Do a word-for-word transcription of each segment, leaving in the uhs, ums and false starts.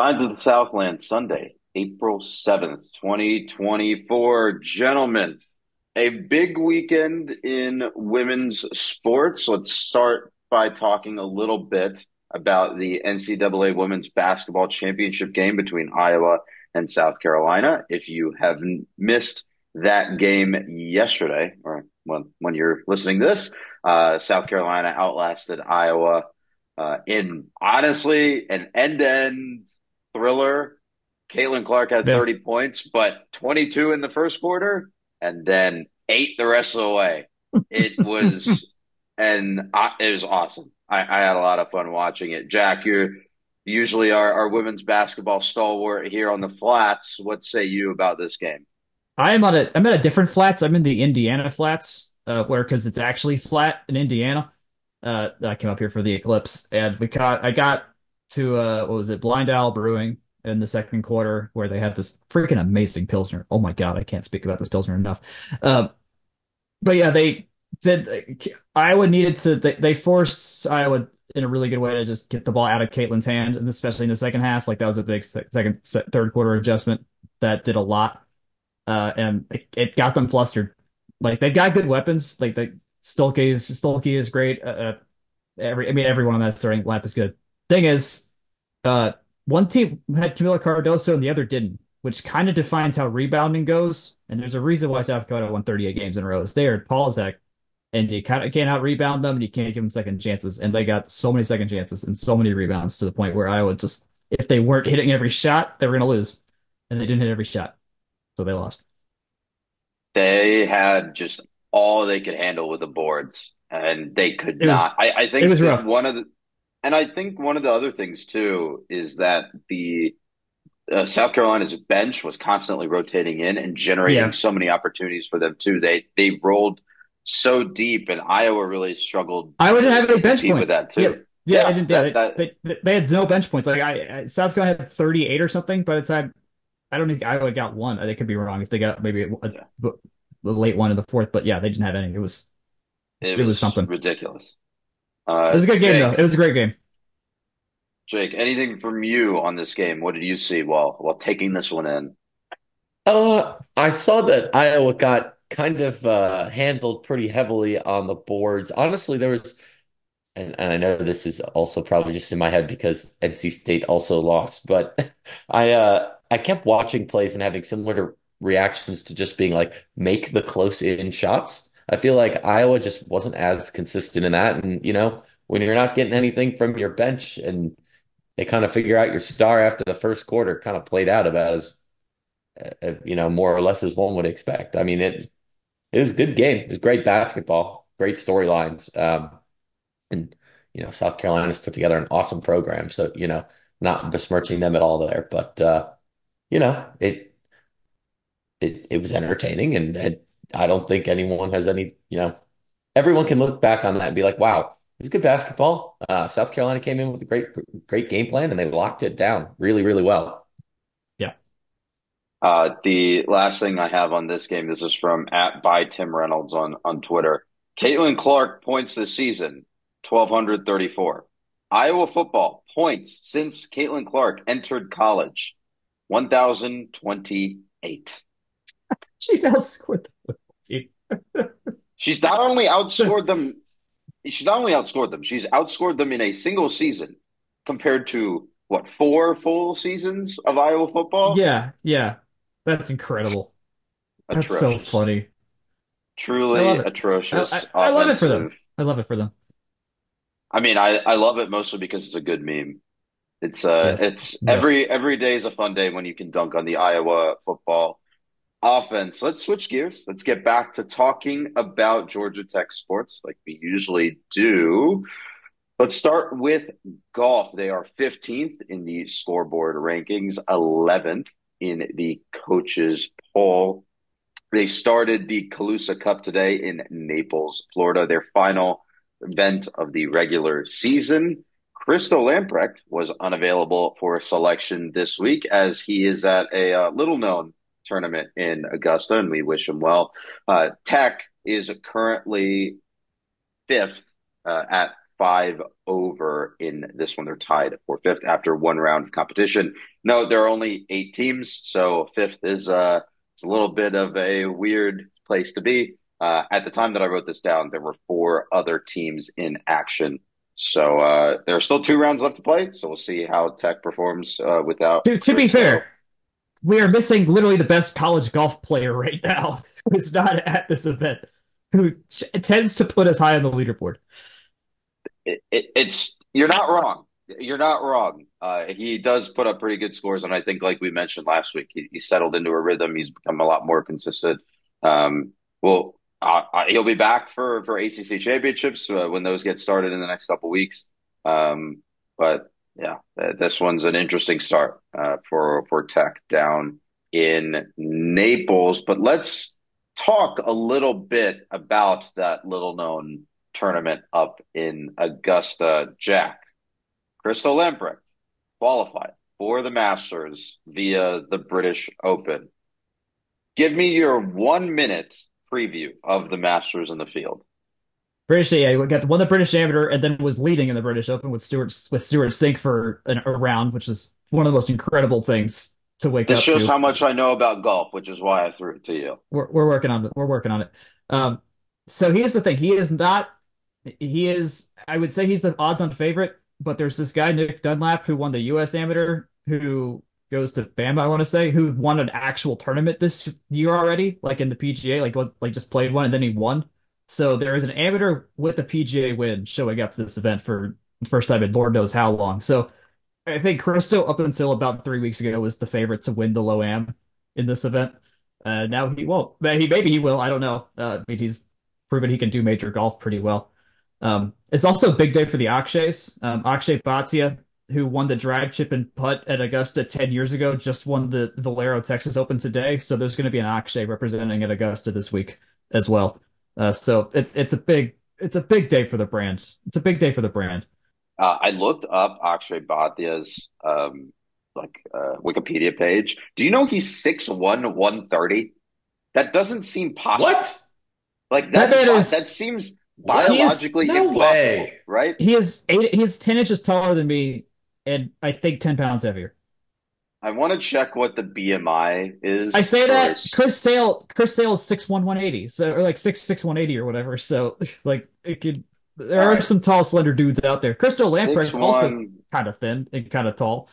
Signs of the Southland, Sunday, April seventh, twenty twenty-four. Gentlemen, a big weekend in women's sports. Let's start by talking a little bit about the N C double A Women's Basketball Championship game between Iowa and South Carolina. If you have missed that game yesterday, or when, when you're listening to this, uh, South Carolina outlasted Iowa uh, in honestly an end-to-end thriller. Caitlin Clark had Yeah. thirty points, but twenty-two in the first quarter and then eight the rest of the way. It was, and I, it was awesome. I, I had a lot of fun watching it. Jack, you're usually our, our women's basketball stalwart here on the flats. What say you about this game? I am on a I'm at a different flats. I'm in the Indiana flats, uh, where because it's actually flat in Indiana. Uh, I came up here for the eclipse, and we caught. I got to uh, what was it, Blind Owl Brewing in the second quarter, where they had this freaking amazing pilsner. Oh my God, I can't speak about this pilsner enough. Um, but yeah, they did. Iowa needed to. They, they forced Iowa in a really good way to just get the ball out of Caitlin's hand, and especially in the second half. Like that was a big se- second, se- third quarter adjustment that did a lot, uh, and it, it got them flustered. Like they've got good weapons. Like the Stolke is Stolke is great. Uh, uh, every I mean everyone on that starting lineup is good. Thing is, uh, one team had Camila Cardoso and the other didn't, which kind of defines how rebounding goes. And there's a reason why South Dakota won thirty-eight games in a row. It's there, Paul Zach, and you kind of can't out rebound them, and you can't give them second chances. And they got so many second chances and so many rebounds to the point where Iowa just, if they weren't hitting every shot, they were going to lose, and they didn't hit every shot, so they lost. They had just all they could handle with the boards, and they could It was not. I, I it think was that rough. one of the, and I think one of the other things too is that the uh, South Carolina's bench was constantly rotating in and generating Yeah, so many opportunities for them too. They they rolled so deep, and Iowa really struggled Iowa didn't to have to any bench compete with points. that Yeah, too. yeah, they Yeah, didn't. Yeah, that they that they, they had no bench points. Like I, I South Carolina had thirty-eight or something by the time. I don't think Iowa got one. They could be wrong if they got maybe a, a, yeah, a late one in the fourth, but yeah, they didn't have any. It was it it was was something. It ridiculous. Uh, was a good game though. Jake, It was a great game. Jake, anything from you on this game? What did you see while while taking this one in? Uh, I saw that Iowa got kind of uh, handled pretty heavily on the boards. Honestly, there was, and, and I know this is also probably just in my head because N C State also lost, but I uh I kept watching plays and having similar reactions to just being like, make the close in shots. I feel like Iowa just wasn't as consistent in that, and you know, when you're not getting anything from your bench and they kind of figure out your star after the first quarter, kind of played out about as uh, you know, more or less as one would expect. I mean, it it was a good game. It was great basketball, great storylines, um, and you know, South Carolina's put together an awesome program. So you know, not besmirching them at all there, but uh, you know, it it it was entertaining, and, and I don't think anyone has any, you know, everyone can look back on that and be like, wow, it was good basketball. Uh, South Carolina came in with a great great game plan, and they locked it down really, really well. Yeah. Uh, the last thing I have on this game, this is from at by Tim Reynolds on on Twitter. Caitlin Clark points this season, twelve thirty-four. Iowa football points since Caitlin Clark entered college, one thousand twenty-eight. She's outscored the team. She's not only outscored them, she's not only outscored them, she's outscored them in a single season compared to what, four full seasons of Iowa football? Yeah, yeah. That's incredible. That's so Atrocious. funny. I love Truly it. I, I, atrocious I love it for them. offensive. I love it for them. I mean, I, I love it mostly because it's a good meme. It's uh Yes. it's Yes. every every day is a fun day when you can dunk on the Iowa football offense. Let's switch gears. Let's get back to talking about Georgia Tech sports like we usually do. Let's start with golf. They are fifteenth in the scoreboard rankings, eleventh in the coaches poll. They started the Calusa Cup today in Naples, Florida, their final event of the regular season. Crystal Lamprecht was unavailable for selection this week as he is at a uh, little known tournament in Augusta, and we wish him well. Uh, Tech is currently fifth uh, at five over in this one. They're tied for fifth after one round of competition. No, there are only eight teams, so fifth is uh, it's a little bit of a weird place to be. Uh, at the time that I wrote this down, there were four other teams in action. So uh, there are still two rounds left to play. So we'll see how Tech performs uh, without To, to be Cristo. fair, we are missing literally the best college golf player right now who's not at this event, who tends to put us high on the leaderboard. It, it, it's you're not wrong. You're not wrong. Uh, he does put up pretty good scores, and I think, like we mentioned last week, he, he settled into a rhythm. He's become a lot more consistent. Um, well, uh, uh, he'll be back for for A C C championships uh, when those get started in the next couple weeks. Um, but yeah, th- this one's an interesting start uh, for for Tech down in Naples. But let's talk a little bit about that little known tournament up in Augusta. Jack, Crystal Lamprecht qualified for the Masters via the British Open. Give me your one minute preview of the Masters in the field. British, yeah, we got the won the British Amateur and then was leading in the British Open with Stuart with Stuart Sink for an, a round, which is one of the most incredible things to wake This up shows to. how much I know about golf, which is why I threw it to you. We're we're working on it. We're working on it. Um, so here's the thing: he is not. He is. I would say he's the odds-on favorite, but there's this guy Nick Dunlap who won the U S Amateur, who goes to Bama, I want to say, who won an actual tournament this year already, like in the P G A, like was like just played one and then he won. So there is an amateur with a P G A win showing up to this event for the first time in Lord knows how long. So I think Cristo, up until about three weeks ago, was the favorite to win the Low Am in this event. Uh, now he won't. He maybe he will. I don't know. Uh, I mean, he's proven he can do major golf pretty well. Um, it's also a big day for the Akshays. Um, Akshay Bhatia, who won the drag chip and putt at Augusta ten years ago, just won the Valero Texas Open today. So there's going to be an Akshay representing at Augusta this week as well. Uh, so it's it's a big it's a big day for the brand. It's a big day for the brand. Uh, I looked up Akshay Bhattia's um, like uh, Wikipedia page. Do you know he's six one, one thirty? That doesn't seem possible. What? Like That that's man that is seems What? he is biologically No impossible, way. right? he is eight he's ten inches taller than me and I think ten pounds heavier. I want to check what the B M I I is say for that his Chris Sale Chris Sale is six one, one eighty, so or like six six, one eighty or whatever. So like it could there all are right, some tall, slender dudes out there. Crystal six Lamprecht also one. kind of thin and kind of tall.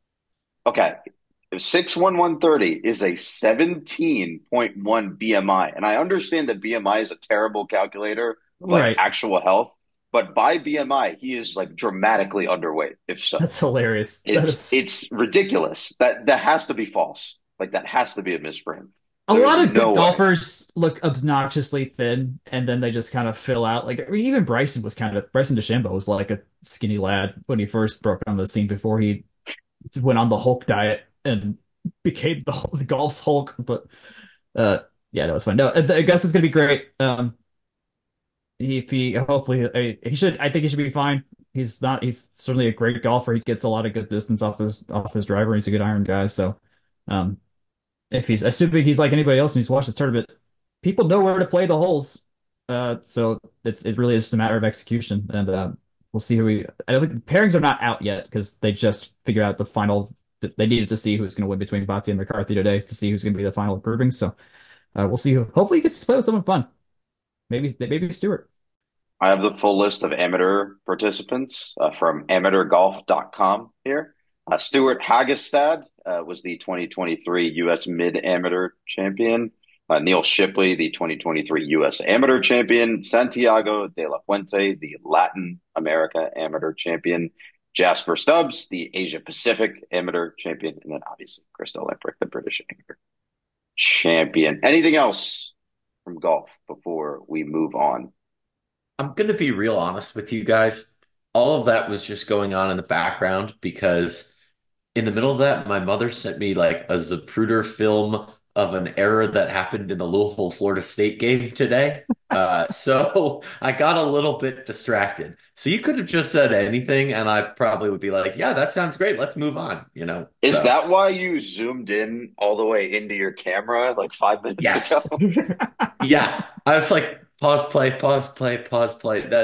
Okay, six one, one thirty is a seventeen point one B M I, and I understand that B M I is a terrible calculator of like Right. actual health, but by B M I, he is like dramatically underweight. If so. That's hilarious. That It's is it's ridiculous. That that has to be false. Like that has to be a misprint. a There's lot of no good way. golfers look obnoxiously thin and then they just kind of fill out. Like I mean, even Bryson was kind of Bryson DeChambeau was like a skinny lad when he first broke on the scene before he went on the Hulk diet and became the, the golf's Hulk. But uh, yeah, no, it's fine. No, I guess it's gonna be great. Um, he, if he hopefully uh, he should. I think he should be fine. He's not. He's certainly a great golfer. He gets a lot of good distance off his off his driver. He's a good iron guy. So, um, if he's assuming he's like anybody else and he's watched this tournament, people know where to play the holes. Uh, so it's it really is just a matter of execution, and uh, we'll see who we. I don't think pairings are not out yet because they just figured out the final. They needed to see who's going to win between Bati and McCarthy today to see who's going to be the final grouping. So uh, we'll see who. Hopefully, he gets to play with someone fun. Maybe maybe Stewart. I have the full list of amateur participants uh, from amateur golf dot com here. Uh, Stuart Hagestad uh, was the twenty twenty-three U S Mid Amateur Champion. Uh, Neil Shipley, the twenty twenty-three U S Amateur Champion. Santiago de la Fuente, the Latin America Amateur Champion. Jasper Stubbs, the Asia Pacific Amateur Champion. And then obviously Crystal Lamprecht, the British Amateur Champion. Anything else from golf before we move on? I'm going to be real honest with you guys. All of that was just going on in the background because in the middle of that, my mother sent me like a Zapruder film of an error that happened in the Louisville Florida State game today. Uh, so I got a little bit distracted. So you could have just said anything, and I probably would be like, "Yeah, that sounds great. Let's move on." You know. Is So that why you zoomed in all the way into your camera like five minutes yes, ago? yeah. I was like, pause, play, pause, play, pause, play. That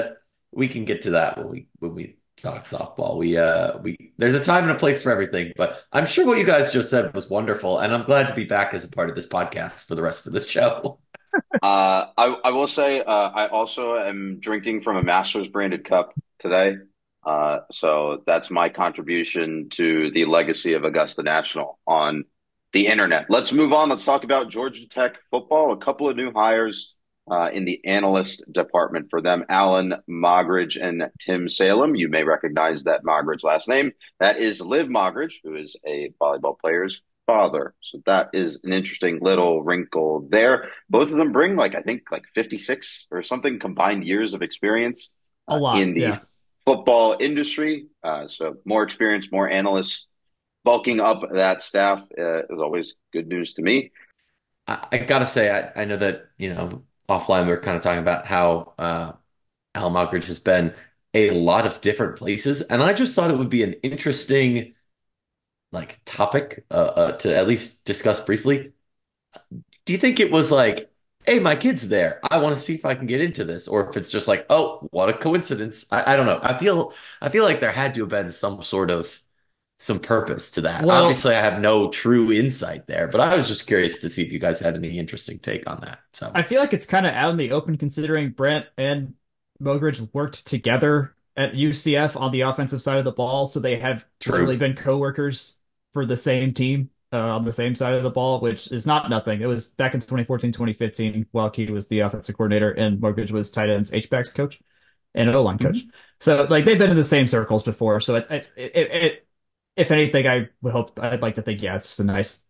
we can get to that when we when we talk softball. We uh we there's a time and a place for everything, but I'm sure what you guys just said was wonderful, and I'm glad to be back as a part of this podcast for the rest of the show. Uh, I, I will say, uh, I also am drinking from a Masters branded cup today. Uh, so that's my contribution to the legacy of Augusta National on the internet. Let's move on. Let's talk about Georgia Tech football. A couple of new hires, uh, in the analyst department for them. Alan Mogridge and Tim Salem. You may recognize that Mogridge last name. That is Liv Mogridge, who is a volleyball player's father. So that is an interesting little wrinkle there. Both of them bring like I think like fifty-six or something combined years of experience A uh, lot, in the yeah. football industry. Uh, so more experience, more analysts bulking up that staff uh, is always good news to me. I, I gotta say, I, I know that, you know, offline we are kind of talking about how uh, Al Malkridge has been a lot of different places, and I just thought it would be an interesting like topic uh, uh, to at least discuss briefly. Do you think it was like, hey, my kid's there. I want to see if I can get into this, or if it's just like, oh, what a coincidence. I, I don't know. I feel I feel like there had to have been some sort of some purpose to that. Well, Obviously, I have no true insight there, but I was just curious to see if you guys had any interesting take on that. So I feel like it's kind of out in the open considering Brent and Mogridge worked together at U C F on the offensive side of the ball, so they have literally true. been coworkers for the same team uh, on the same side of the ball, which is not nothing. It was back in twenty fourteen, twenty fifteen, while Key was the offensive coordinator and Mogridge was tight ends H-backs coach and an O-line coach. Mhm. So like they've been in the same circles before. So it, it, it, it if anything, I would hope I'd like to think, yeah, it's a nice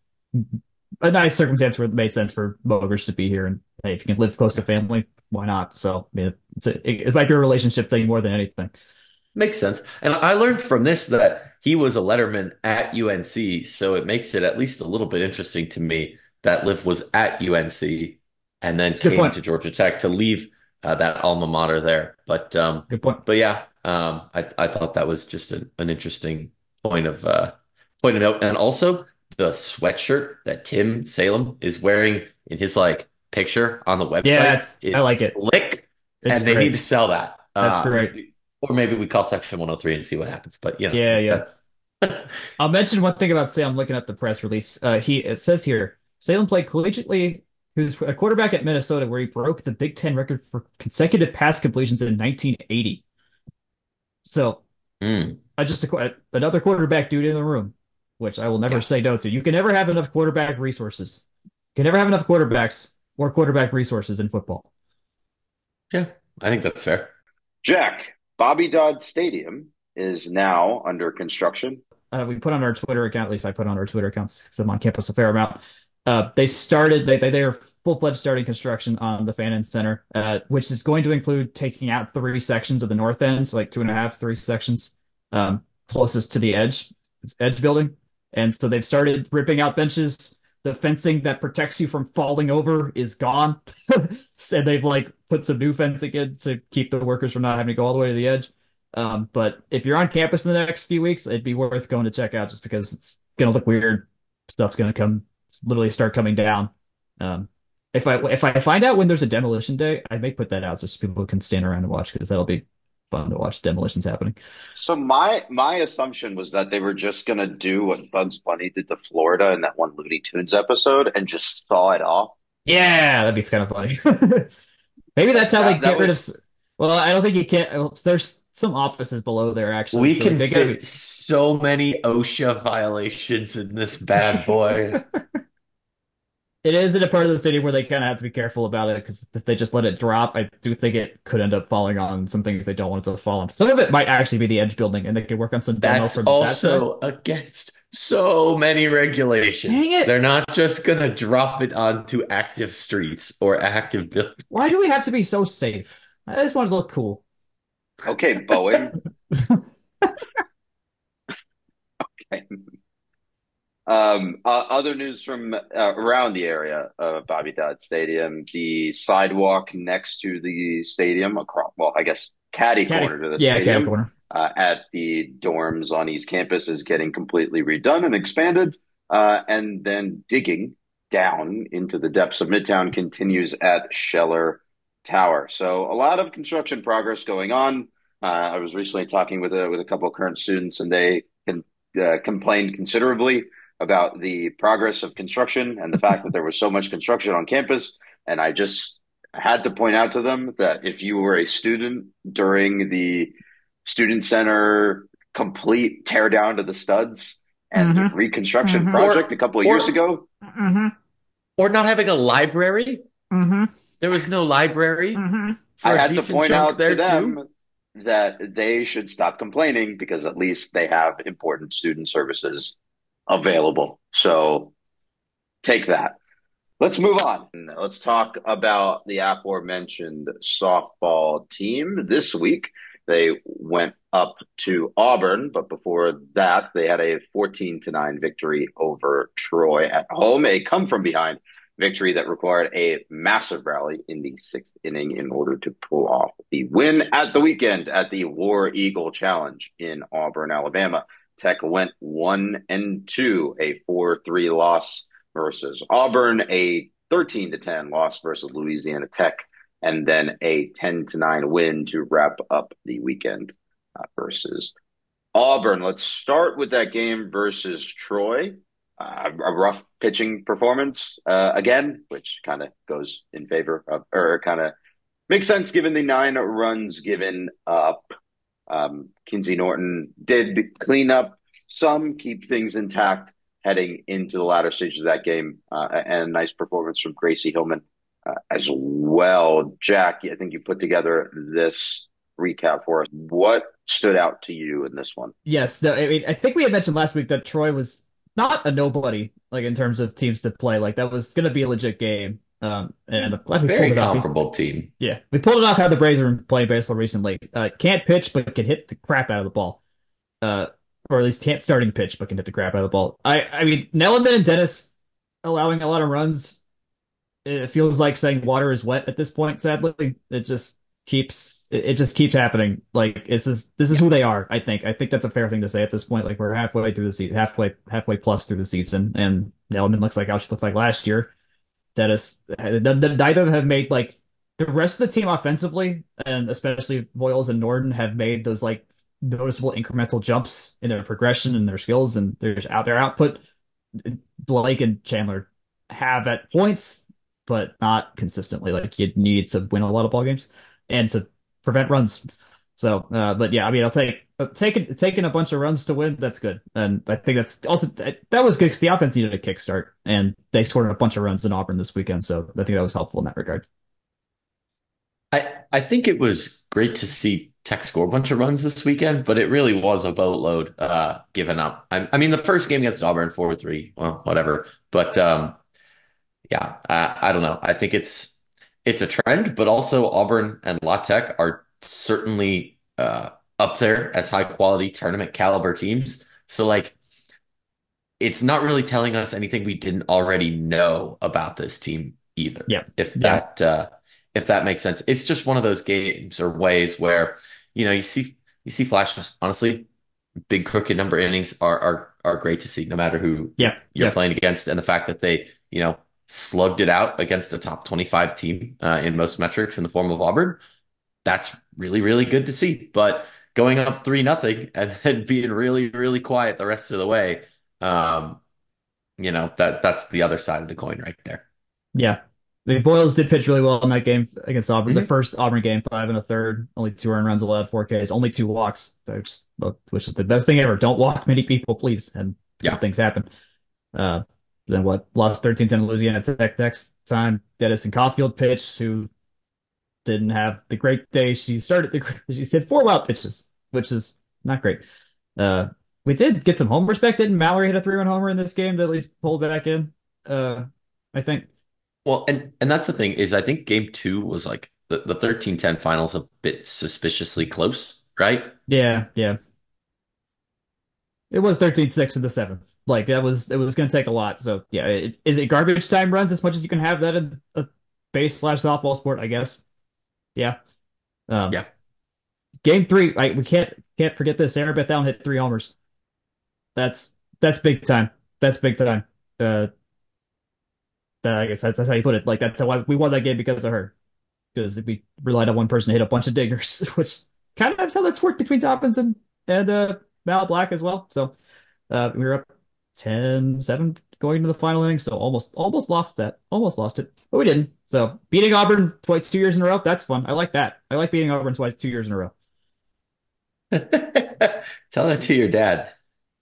a nice circumstance where it made sense for Mogers to be here. And hey, if you can live close to family, why not? So I mean, it's a, it, it might be a relationship thing more than anything. Makes sense. And I learned from this that he was a letterman at U N C, so it makes it at least a little bit interesting to me that Liv was at U N C and then Good came point. to Georgia Tech to leave uh, that alma mater there. But um, Good point. but yeah, um, I I thought that was just an, an interesting point of uh, point of note. And also the sweatshirt that Tim Salem is wearing in his like picture on the Yeah, website it's I is like it. slick, It's and they need to great. sell that. That's Uh, great. or maybe we call section one oh three and see what happens. But you know, Yeah, yeah. that I'll mention one thing about Salem looking at the press release. Uh, he it says here Salem played collegiately. He was a quarterback at Minnesota, where he broke the Big Ten record for consecutive pass completions in nineteen eighty. So mm, I just another quarterback dude in the room, which I will never yeah, say no to. You can never have enough quarterback resources. You can never have enough quarterbacks or quarterback resources in football. yeah, I think that's fair. Jack, Bobby Dodd Stadium is now under construction. Uh, we put on our Twitter account, at least I put on our Twitter accounts because I'm on campus a fair amount. Uh, they started, they, they, they are full-fledged starting construction on the Fan End Center, uh, which is going to include taking out three sections of the north end, so like two and a half, three sections, um, closest to the edge, edge building. And so they've started ripping out benches. The fencing that protects you from falling over is gone. And they've like put some new fencing in to keep the workers from not having to go all the way to the edge. Um, but if you're on campus in the next few weeks, it'd be worth going to check out just because it's gonna look weird. Stuff's gonna come literally start coming down. Um, if I if I find out when there's a demolition day, I may put that out just so people can stand around and watch because that'll be fun to watch demolitions happening. So my my assumption was that they were just gonna do what Bugs Bunny did to Florida in that one Looney Tunes episode and just saw it off. Yeah, that'd be kind of funny. Maybe that's how they That that get rid of. was Well, I don't think you can't. Well, there's some offices below there actually, We so like can they gotta fit be. so many OSHA violations in this bad boy. It is in a part of the stadium where they kind of have to be careful about it because if they just let it drop, I do think it could end up falling on some things they don't want it to fall on. Some of it might actually be the edge building, and they could work on some demo That's from that side. also against so many Dang regulations. it! They're not just gonna drop it onto active streets or active buildings. Why do we have to be so safe? I just want to look cool. okay, Boeing. Um, uh, other news from uh, around the area of Bobby Dodd Stadium, the sidewalk next to the stadium, across, well, I guess catty Caddy, corner to the yeah, caddy stadium, corner. uh, at the dorms on East Campus is getting completely redone and expanded. Uh, and then digging down into the depths of Midtown continues at Scheller Tower. So a lot of construction progress going on. Uh, I was recently talking with a with a couple of current students, and they can, uh, complained considerably about the progress of construction and the fact that there was so much construction on campus. And I just had to point out to them that if you were a student during the student center complete tear down to the studs and Mm-hmm. reconstruction Mm-hmm. project a Or couple of years or ago, Mm-hmm. or not having a library. Mm-hmm. There was no library Mm-hmm. I for a had to decent point chunk out to there too. them that they should stop complaining because at least they have important student services available. So take that. Let's move on. Let's talk about the aforementioned softball team. This week, they went up to Auburn, but before that, they had a fourteen to nine victory over Troy at home, a come from behind victory that required a massive rally in the sixth inning in order to pull off the win at the weekend at the War Eagle Challenge in Auburn, Alabama. Tech went one and two, a four three loss versus Auburn, a thirteen to ten loss versus Louisiana Tech, and then a ten to nine win to wrap up the weekend uh, versus Auburn. Let's start with that game versus Troy. Uh, a rough pitching performance uh, again, which kind of goes in favor of, or kind of makes sense given the nine runs given up. Um, Kinsey Norton did clean up some, keep things intact heading into the latter stages of that game, uh, and a nice performance from Gracie Hillman uh, as well. Jack, I think you put together this recap for us. What stood out to you in this one? Yes, no, I mean, I think we had mentioned last week that Troy was not a nobody, like in terms of teams to play. Like that was going to be a legit game. Um, and I'm glad we pulled Very it off. We, comparable team. yeah, we pulled it off how the Braves were playing baseball recently. Uh, can't pitch, but can hit the crap out of the ball. Uh, or at least can't starting pitch, but can hit the crap out of the ball. I, I mean, Nelliman and Dennis allowing a lot of runs. It feels like saying water is wet at this point. Sadly, it just keeps it, it just keeps happening. Like this is this is who they are. I think I think that's a fair thing to say at this point. Like we're halfway through the season, halfway halfway plus through the season, and Nelman looks like how she looked like last year. Dennis, neither of them have made like the rest of the team offensively, and especially Boyles and Norton have made those like noticeable incremental jumps in their progression and their skills and their out their output. Blake and Chandler have at points, but not consistently. Like you need to win a lot of ball games and to prevent runs. So, uh, but yeah, I mean, I'll take uh, taking taking a bunch of runs to win. That's good, and I think that's also that, that was good because the offense needed a kickstart, and they scored a bunch of runs in Auburn this weekend. So I think that was helpful in that regard. I I think it was great to see Tech score a bunch of runs this weekend, but it really was a boatload uh given up. I, I mean, the first game against Auburn four three, well, whatever. But um yeah, I, I don't know. I think it's it's a trend, but also Auburn and La Tech are certainly uh up there as high quality tournament caliber teams. So like it's not really telling us anything we didn't already know about this team either. Yeah, If yeah, that uh if that makes sense. It's just one of those games or ways where, you know, you see you see flashes. Honestly, big crooked number innings are are are great to see no matter who yeah, you're yeah, playing against. And the fact that they, you know, slugged it out against a top twenty-five team uh, in most metrics in the form of Auburn, that's really, really good to see. But going up three nothing and then being really, really quiet the rest of the way, um, you know, that that's the other side of the coin right there. yeah. I mean, Boyles did pitch really well in that game against Auburn. The Mhm. first Auburn game, five and a third, only two earned runs allowed, four Ks, only two walks, which, which is the best thing ever. Don't walk many people, please, and good Yeah. things happen. Uh, then what? Lost thirteen ten to Louisiana Tech next time. Denison Caulfield pitched, who didn't have the great day. She started the she said four wild pitches, which is not great. Uh, we did get some homers back, didn't Mallory hit a three run homer in this game to at least pull back in? Uh, I think. Well, and and that's the thing is I think game two was like the, the thirteen ten finals a bit suspiciously close, right? Yeah, yeah. It was thirteen six in the seventh. Like that was it was going to take a lot. So yeah, it, is it garbage time runs as much as you can have that in a base slash softball sport? I guess. Yeah. Um, Yeah. game three, I, we can't can't forget this. Sarah Beth Allen hit three homers. That's that's big time. That's big time. Uh, I guess that's, that's how you put it. Like that's how I, we won that game because of her. because we relied on one person to hit a bunch of dingers, which kind of is how that's worked between Dobbins and and uh, Mal Black as well. So uh, we were up ten seven going into the final inning, so almost almost lost that, almost lost it, but we didn't. So beating Auburn twice two years in a row, that's fun. I like that. I like beating Auburn twice two years in a row. Tell that to your dad.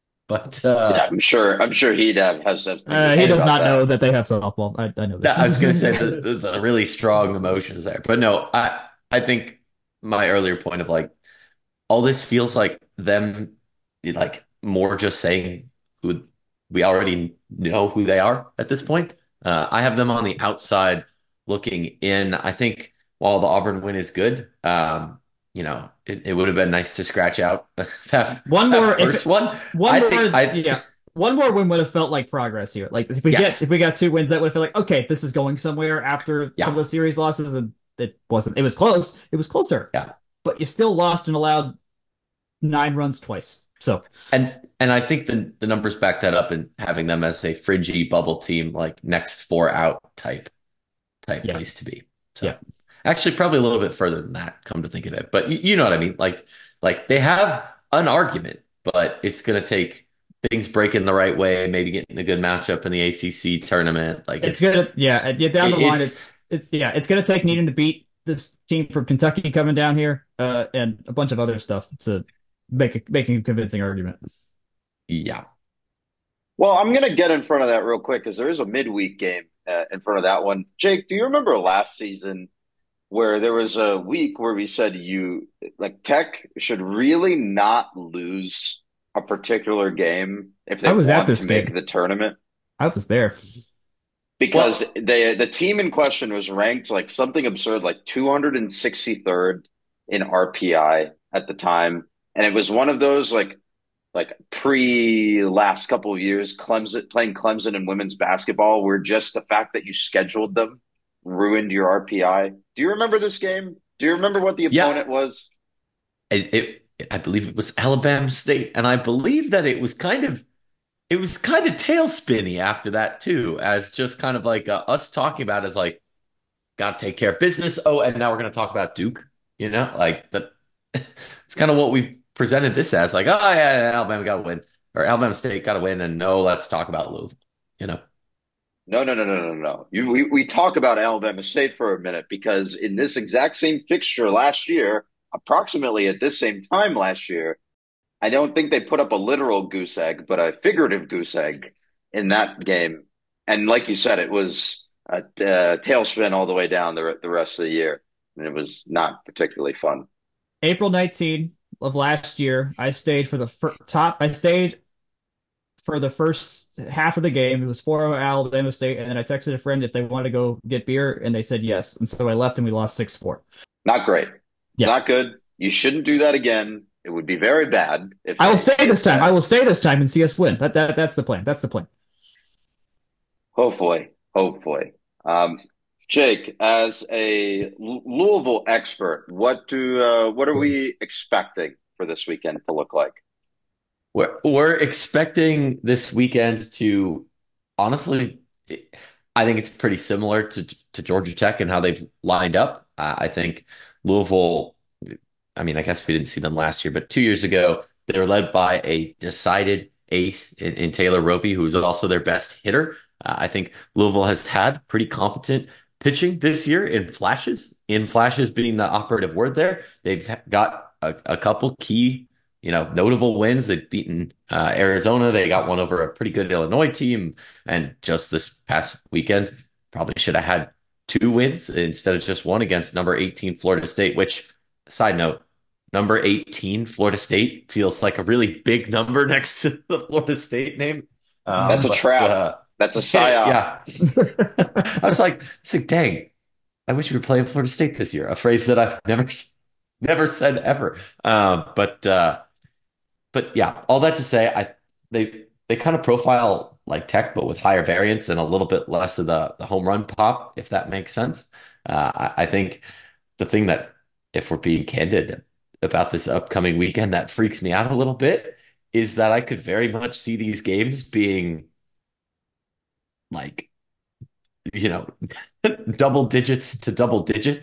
But Yeah, uh, I'm sure. I'm sure he'd have, have something to Uh, he say does about not that. know that they have softball. I, I know this. I was going to say the, the, the really strong emotions there. But no, I I think my earlier point of like all this feels like them like more just saying who we already know who they are at this point. Uh, I have them on the outside looking in. I think while the Auburn win is good, um, you know, it, it would have been nice to scratch out that, One more, that if first one. one I more, think I yeah, one more win would have felt like progress here. Like if we get if yes, we got two wins, that would have felt like okay, this is going somewhere after some of yeah, the series losses, and it wasn't. It was close. It was closer, yeah. but you still lost and allowed nine runs twice. So And and I think the the numbers back that up and having them as a fringy bubble team, like next four out type type yeah, place to be. So yeah, actually probably a little bit further than that, come to think of it. But you, you know what I mean? Like like they have an argument, but it's gonna take things breaking the right way, maybe getting a good matchup in the A C C tournament. Like it's it's gonna yeah, yeah down it, the line, it's it's it's yeah, it's gonna take needing to beat this team from Kentucky coming down here, uh, and a bunch of other stuff to make a making a convincing argument. yeah. Well, I'm going to get in front of that real quick because there is a midweek game uh, in front of that one. Jake, do you remember last season where there was a week where we said you like Tech should really not lose a particular game if I they was at want to this make game. the tournament? I was there. Because Well, they the team in question was ranked like something absurd, like two hundred sixty-third in R P I at the time, and it was one of those like like pre last couple of years Clemson playing Clemson in women's basketball, where just the fact that you scheduled them ruined your R P I. Do you remember this game? Do you remember what the yeah, opponent was? it, it I believe it was Alabama State, and I believe that it was kind of it was kind of tailspinny after that too, as just kind of like uh, us talking about it as like got to take care of business. Oh, and now we're going to talk about Duke. You know, like that. It's kind of what we've presented this as. Like, oh yeah, Alabama got to win, or Alabama State got to win, and no, let's talk about Louisville. You know, No, no, no, no, no, no. You, we, we talk about Alabama State for a minute because in this exact same fixture last year, approximately at this same time last year, I don't think they put up a literal goose egg, but a figurative goose egg in that game. And like you said, it was a, a tailspin all the way down the, the rest of the year. And it was not particularly fun. April nineteenth of last year, I stayed for the fir top. I stayed for the first half of the game. It was four oh Alabama State, and then I texted a friend if they wanted to go get beer, and they said yes. And so I left, and we lost six four. Not great. It's Yeah, not good. You shouldn't do that again. It would be very bad if I will they stay did this time. I that. will stay this time and see us win. That that that's the plan. That's the plan. Hopefully, hopefully. Um, Jake, as a Louisville expert, what do uh, what are we expecting for this weekend to look like? we're we're expecting this weekend to honestly, I think it's pretty similar to to Georgia Tech and how they've lined up. Uh, I think Louisville. I mean, I guess we didn't see them last year, but two years ago, they were led by a decided ace in, in Taylor Ropey, who is also their best hitter. Uh, I think Louisville has had pretty competent pitching this year in flashes, in flashes being the operative word there. They've got a, a couple key, you know, notable wins. They've beaten uh, Arizona. They got one over a pretty good Illinois team. And just this past weekend, probably should have had two wins instead of just one against number eighteen Florida State, which, side note, number eighteen, Florida State, feels like a really big number next to the Florida State name. That's Um, a but trap. uh, That's a psyop. yeah, I was like, it's like, dang, I wish we were playing Florida State this year. A phrase that I've never, never said ever. Um, but uh, but yeah, all that to say, I they they kind of profile like Tech, but with higher variance and a little bit less of the the home run pop, if that makes sense. Uh, I, I think the thing that, if we're being candid about this upcoming weekend, that freaks me out a little bit is that I could very much see these games being like, you know, double digits to double digits.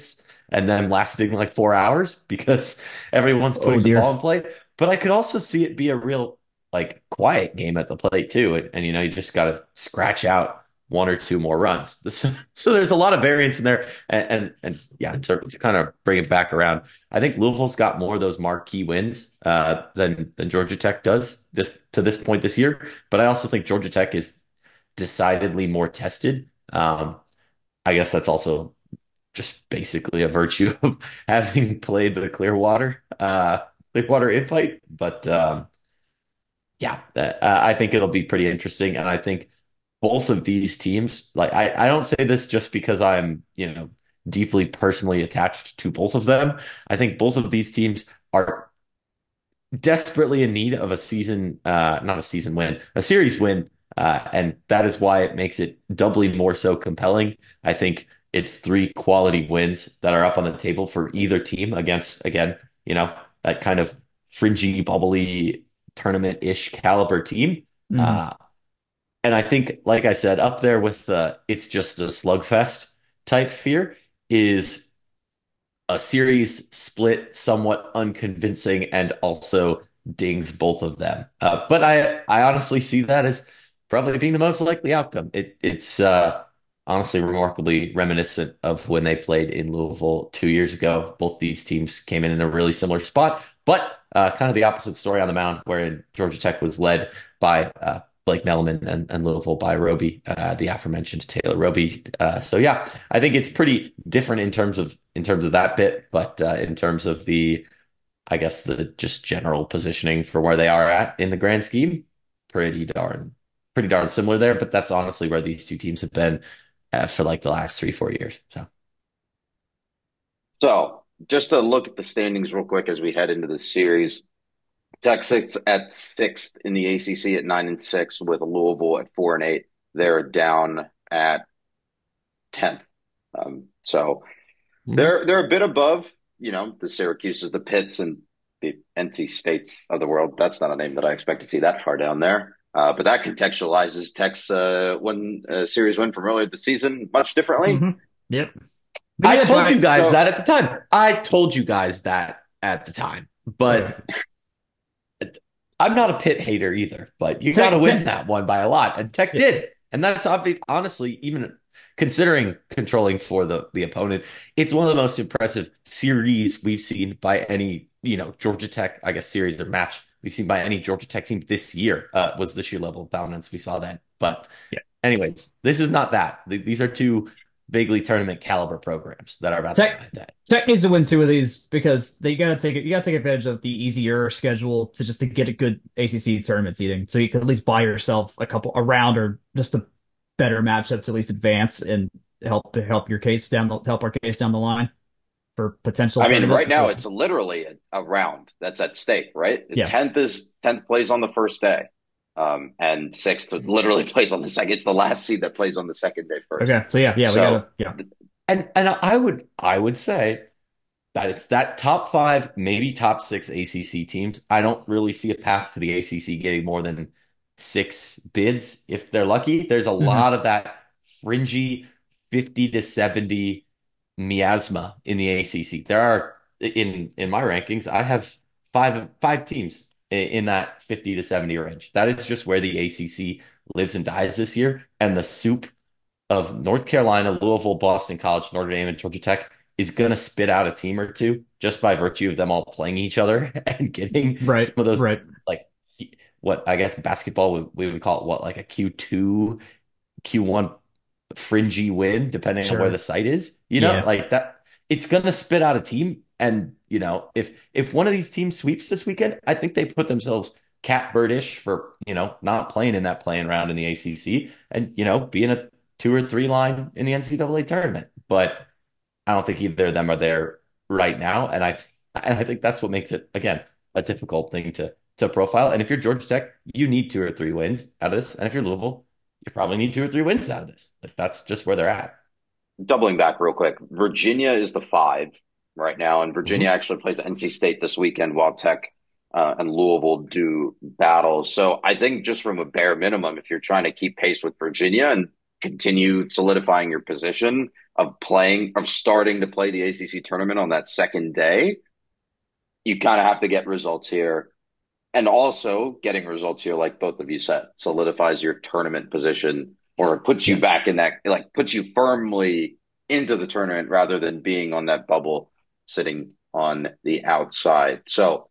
and then lasting like four hours because everyone's Oh putting the dear. ball in play. But I could also see it be a real like quiet game at the plate too. And, and you know, you just got to scratch out one or two more runs. So, so there's a lot of variance in there. And, and, and yeah, to, to kind of bring it back around, I think Louisville's got more of those marquee wins uh, than than Georgia Tech does this to this point this year. But I also think Georgia Tech is decidedly more tested. Um, I guess that's also just basically a virtue of having played the Clearwater uh, Clearwater Invite. But um, yeah, uh, I think it'll be pretty interesting, and I think both of these teams, like I, I don't say this just because I'm, you know, deeply personally attached to both of them. I think both of these teams are desperately in need of a season, uh, not a season win, a series win. Uh, and that is why it makes it doubly more so compelling. I think it's three quality wins that are up on the table for either team against, again, you know, that kind of fringy, bubbly tournament-ish caliber team. Mhm. Uh, and I think, like I said, up there with the it's just a slugfest type fear is a series split somewhat unconvincing and also dings both of them. Uh, but I I honestly see that as probably being the most likely outcome. It it's uh, honestly remarkably reminiscent of when they played in Louisville two years ago. Both these teams came in in a really similar spot, but uh, kind of the opposite story on the mound, wherein Georgia Tech was led by uh, Blake Mellman and, and Louisville by Roby, uh, the aforementioned Taylor Roby. Uh, so yeah, I think it's pretty different in terms of in terms of that bit, but uh, in terms of the, I guess the just general positioning for where they are at in the grand scheme, pretty darn, pretty darn similar there. But that's honestly where these two teams have been uh, for like the last three, four years. So So just to look at the standings real quick as we head into the series. Texas at sixth in the A C C at nine and six, with Louisville at four and eight. They're down at tenth. Um, so mhm. they're they're a bit above, you know, the Syracuse's, the Pitts, and the N C States of the world. That's not a name that I expect to see that far down there. Uh, but that contextualizes Tech's uh, one uh, series win from earlier this season much differently. Mhm. Yep. But I yeah, told you but guys So that at the time. I told you guys that at the time, okay. but I'm not a Pitt hater either, but you got to Tech, win tech, that one by a lot, and Tech yeah, did, and that's obvious. Honestly, even considering controlling for the the opponent, it's one of the most impressive series we've seen by any you know Georgia Tech, I guess series or match we've seen by any Georgia Tech team this year. Uh, was the sheer level of dominance we saw then. But yeah. anyways, this is not that. Th- These are two vaguely tournament caliber programs that are about to go Tech head to head. Tech needs to win two of these because they gotta take it. You gotta take advantage of the easier schedule to just to get a good A C C tournament seating, so you can at least buy yourself a couple a round or just a better matchup to at least advance and help help your case down the help our case down the line for potential I mean, right tournament. now So it's literally a, a round that's at stake, right? yeah. tenth is tenth plays on the first day. Um, and sixth literally plays on the second. It's the last seed that plays on the second day first. Okay. So yeah, yeah, we So gotta yeah. And and I would I would say that it's that top five, maybe top six A C C teams. I don't really see a path to the A C C getting more than six bids if they're lucky. There's a Mhm. lot of that fringy fifty to seventy miasma in the A C C. There are in in my rankings, I have five five teams i- in that fifty to seventy range. That is just where the A C C lives and dies this year. And the soup of North Carolina, Louisville, Boston College, Notre Dame, and Georgia Tech is going to spit out a team or two just by virtue of them all playing each other and getting Right, some of those, right. like, what I guess basketball, we, we would call it what, like a Q two, Q one fringy win, depending on where the Sure. site is, you know, Yeah. like that. It's going to spit out a team. And, you know, if if one of these teams sweeps this weekend, I think they put themselves catbirdish for, you know, not playing in that playing round in the A C C and, you know, being a two or three line in the N C double A tournament. But I don't think either of them are there right now. And I and I think that's what makes it, again, a difficult thing to to profile. And if you're Georgia Tech, you need two or three wins out of this. And if you're Louisville, you probably need two or three wins out of this. Like that's just where they're at. doubling back real quick, Virginia is the five right now, and Virginia Mhm. actually plays N C State this weekend while Tech uh, and Louisville do battle. So I think just from a bare minimum, if you're trying to keep pace with Virginia and continue solidifying your position, of playing, of starting to play the A C C tournament on that second day, you kind of have to get results here. And also getting results here, like both of you said, solidifies your tournament position or puts you Yeah. back in that, like puts you firmly into the tournament rather than being on that bubble sitting on the outside. So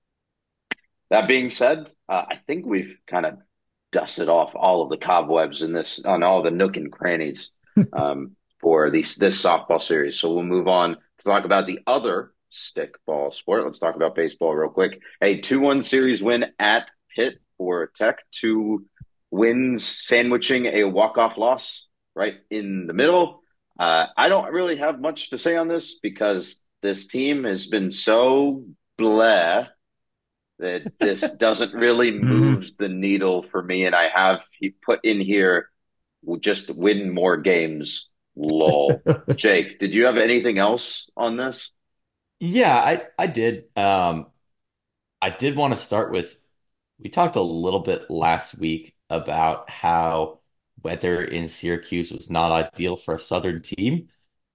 that being said, uh, I think we've kind of dusted off all of the cobwebs in this on all the nook and crannies um, for these this softball series. So we'll move on to talk about the other stickball sport. Let's talk about baseball real quick. A two one series win at Pitt for Tech. Two wins sandwiching a walk-off loss right in the middle. Uh, I don't really have much to say on this because this team has been so bleh that this doesn't really Mhm. move the needle for me. And I have he put in here just win more games. Lol. Jake, did you have anything else on this? Yeah, I I did. Um, I did want to start with we talked a little bit last week about how weather in Syracuse was not ideal for a Southern team,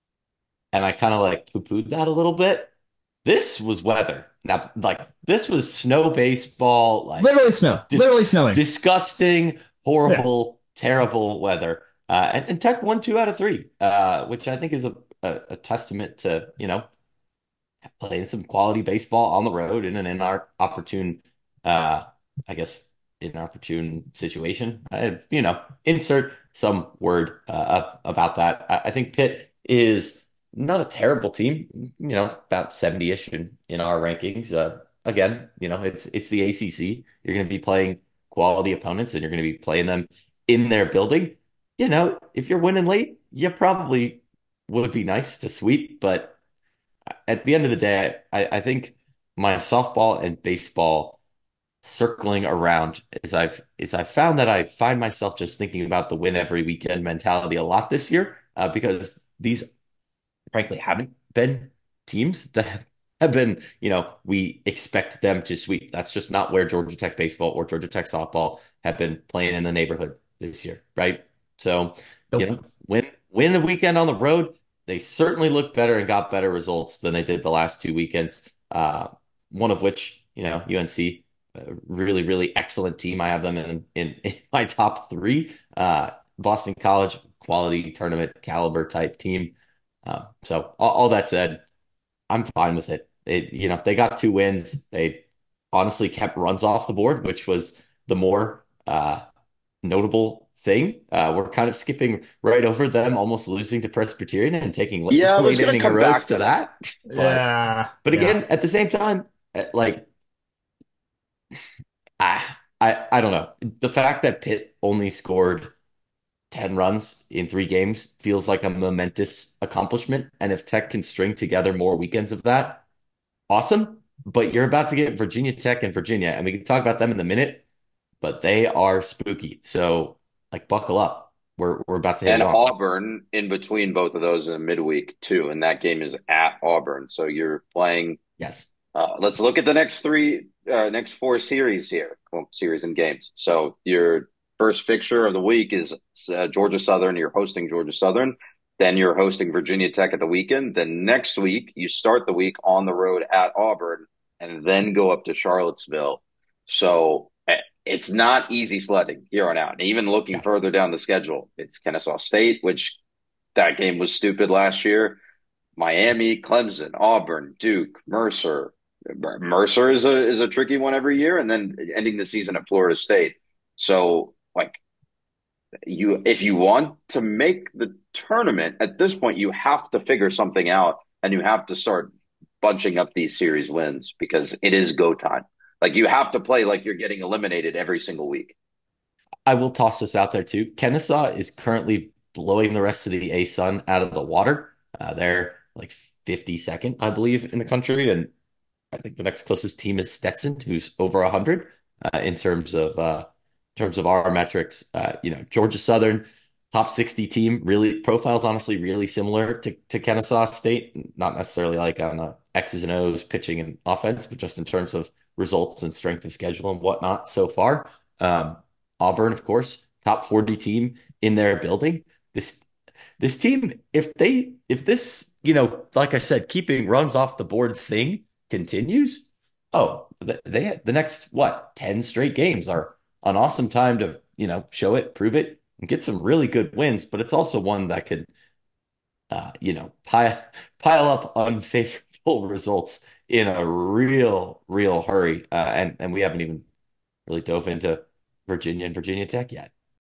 and I kind of like poo-pooed that a little bit. This was weather. Now, like this was snow baseball, like Literally snow. dis Literally snowing. disgusting, Yeah. horrible, terrible weather. Uh, and, and Tech won two out of three, uh, which I think is a, a, a testament to, you know, playing some quality baseball on the road in an inar opportune, uh, I guess, inopportune situation. I, you know, insert some word uh, up about that. I, I think Pitt is not a terrible team. You know, about seventy-ish in, in our rankings. Uh, again, you know, it's it's the A C C. You're going to be playing quality opponents, and you're going to be playing them in their building. You know, if you're winning late, you probably would be nice to sweep, but at the end of the day, I, I think my softball and baseball circling around is I've is I've found that I find myself just thinking about the win every weekend mentality a lot this year uh, because these frankly haven't been teams that have been, you know, we expect them to sweep. That's just not where Georgia Tech baseball or Georgia Tech softball have been playing in the neighborhood this year, right? So, you Nope. know, win win the weekend on the road. They certainly looked better and got better results than they did the last two weekends. Uh, one of which, you know, U N C, a really, really excellent team. I have them in in, in my top three. Uh, Boston College, quality tournament caliber type team. Uh, so all, all that said, I'm fine with it. It, you know, they got two wins. They honestly kept runs off the board, which was the more uh, notable thing. Uh, we're kind of skipping right over them, almost losing to Presbyterian and taking late, Yeah, I was late gonna inning come heroics back to to that. that. But Yeah. but Yeah. again, at the same time, uh, like I I I don't know. The fact that Pitt only scored ten runs in three games feels like a momentous accomplishment. And if Tech can string together more weekends of that, awesome. But you're about to get Virginia Tech and Virginia, and we can talk about them in a minute, but they are spooky. So, like, buckle up. We're we're about to hit And you on. Auburn in between both of those in midweek too, and that game is at Auburn. So you're playing. Yes. Uh, let's look at the next three, uh, next four series here, well, series and games. So your first fixture of the week is uh, Georgia Southern. You're hosting Georgia Southern. Then you're hosting Virginia Tech at the weekend. Then next week you start the week on the road at Auburn, and then go up to Charlottesville. So eh, it's not easy sledding here on out. And even looking Yeah. further down the schedule, it's Kennesaw State, which that game was stupid last year. Miami, Clemson, Auburn, Duke, Mercer. Mercer is a is a tricky one every year, and then ending the season at Florida State. So, like you, if you want to make the tournament at this point, you have to figure something out, and you have to start bunching up these series wins because it is go time. Like you have to play like you're getting eliminated every single week. I will toss this out there too. Kennesaw is currently blowing the rest of the A Sun out of the water. Uh, they're like fifty-second, I believe, in the country, and I think the next closest team is Stetson, who's over one hundred uh, in terms of uh, in terms of our metrics. Uh, you know, Georgia Southern top sixty team, really profiles honestly really similar to, to Kennesaw State, not necessarily like on the X's and O's pitching and offense, but just in terms of results and strength of schedule and whatnot so far. Um, Auburn, of course, top forty team in their building. This this team, if they, if this, you know, like I said, keeping runs off the board thing continues, oh, th- they the next what ten straight games are an awesome time to, you know, show it, prove it, and get some really good wins. But it's also one that could, uh, you know, pile pile up unfavorable results in a real, real hurry. Uh, and and we haven't even really dove into Virginia and Virginia Tech yet.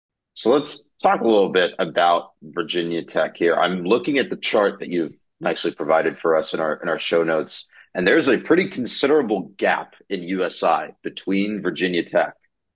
So let's talk a little bit about Virginia Tech here. I'm looking at the chart that you've nicely provided for us in our in our show notes, and there's a pretty considerable gap in U S I between Virginia Tech